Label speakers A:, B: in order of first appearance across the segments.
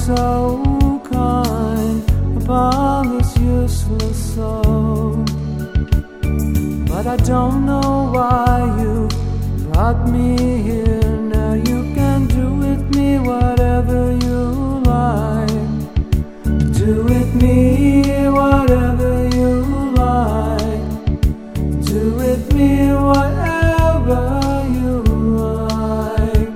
A: so kind upon this useless soul. But I don't know why you brought me here. Now you can do with me whatever you like. Do with me whatever you like. Do with me whatever you like.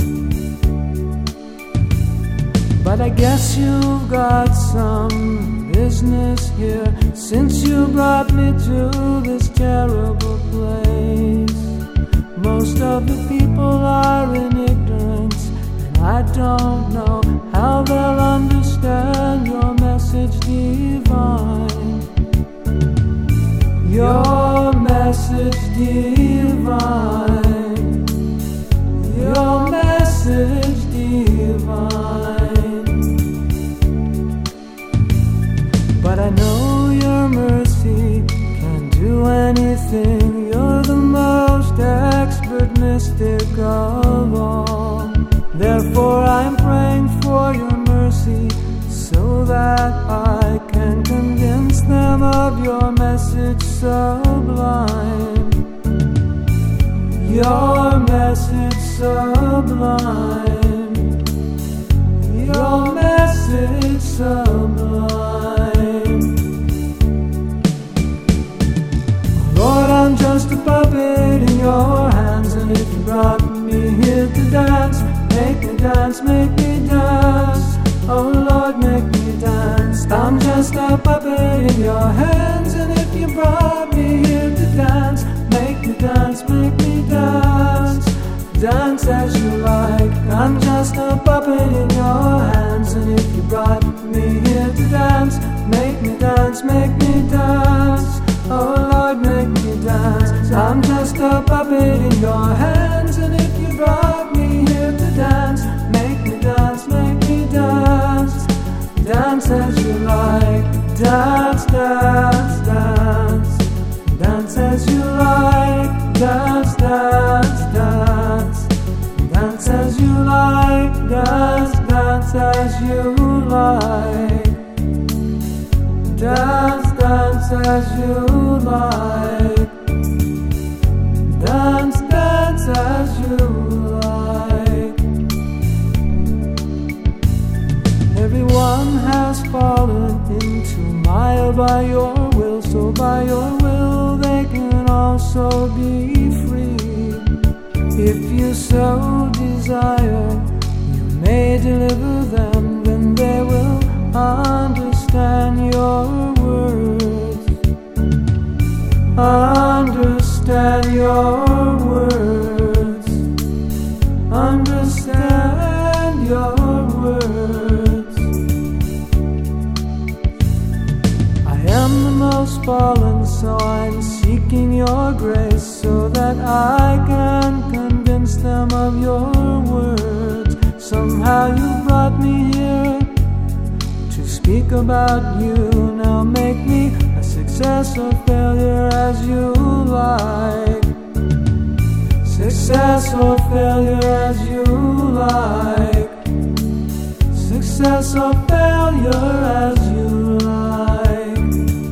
A: But I guess you've got some business here, since you brought me to this terrible place. Most of the people are in ignorance, and I don't know how they'll understand your message divine. Your message divine. Your message divine. But I know your mercy can do anything. You're the most expert mystic of all. Therefore I'm praying for your mercy, so that I can convince them of your message sublime. Your message sublime. Your message sublime. Lord, I'm just a puppet in your hands, and if you brought me here to dance, make me dance, make me dance. Oh Lord, make me dance. I'm just a puppet in your hands, and if you brought me here to dance, make me dance, make me dance. Dance as you like. I'm just a puppet in your hands, and if you brought me here to dance, make me dance, make me dance. Oh Lord, make me dance. I'm just a puppet in your hands, and if you brought me here to dance, make me dance, make me dance. Dance as you like. Dance, dance, dance. Dance as you like. Dance, dance, dance. Dance as you like. Dance, dance as you like. Dance, dance as you like. Dance, dance as you like. Everyone has fallen into mire by your will, so by your will they can also be free. If you so desire, you may deliver them, then they will understand your words. Understand your words. Understand your words. I am the most fallen, so I'm seeking your grace, so that I can convince them of your words. Somehow you brought me here to speak about you. Now make me a success or failure as you like. Success or failure as you like. Success or failure as you like.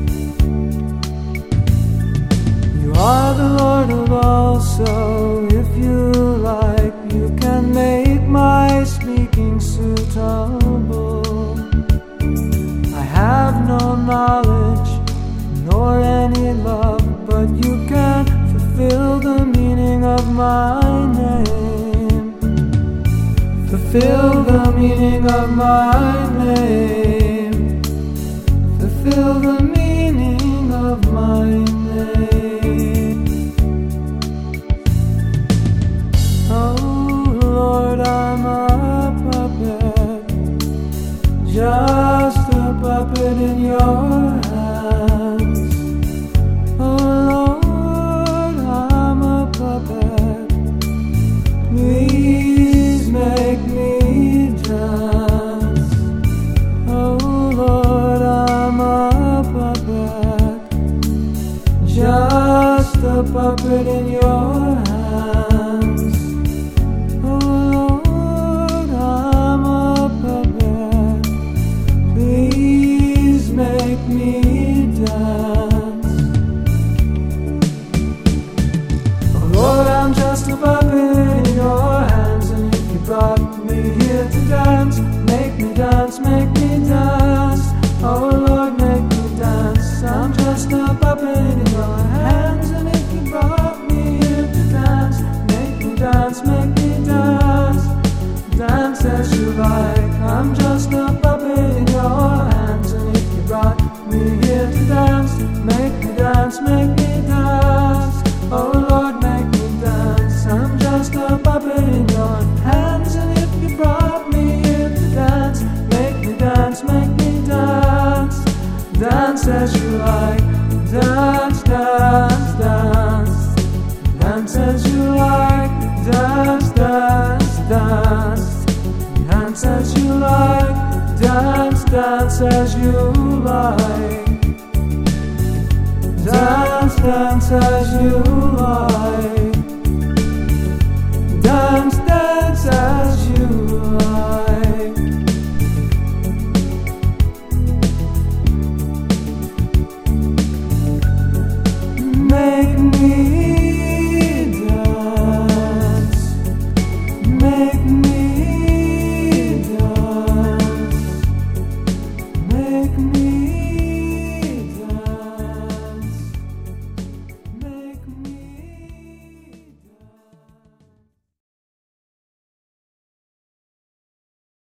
A: You are the Lord of all, so if you like, you can make my speaking suitable. I have no knowledge nor any love, but you can fulfill the meaning of my name. Fulfill the meaning of my name. Fulfill the meaning of my name. Oh Lord, I'm a puppet, just a puppet in your hands. Oh Lord, I'm a puppet. Please make me dance. Oh Lord, I'm a puppet, just a puppet in your hands. Oh Lord, I'm a puppet. dance as you like. Dance, dance, dance. Dance as you like. Dance, dance, dance. Dance as you like. Dance, dance as you like. Dance, dance as you